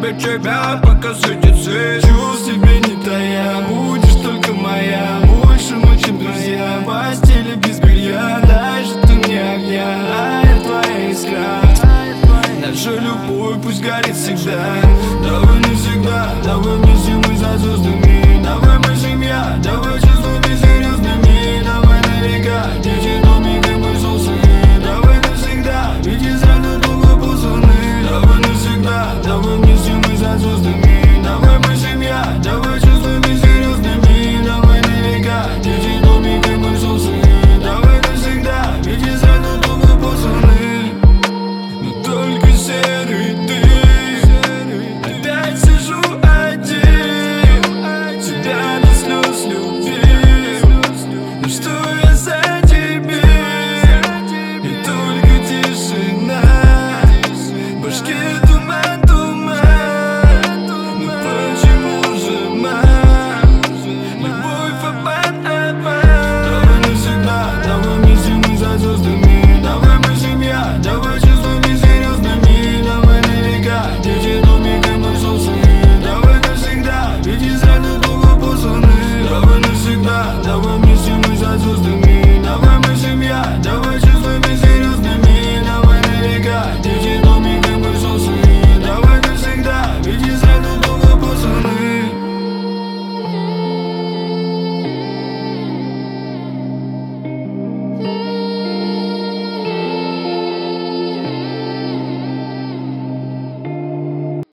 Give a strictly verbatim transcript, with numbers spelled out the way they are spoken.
тебе тебя, пока светит свет. Чувств тебе не тая, будешь только моя. Больше мы, чем друзья, в постели без белья. Дай же ты мне огня, а я твоя искра. Наша любовь пусть горит всегда.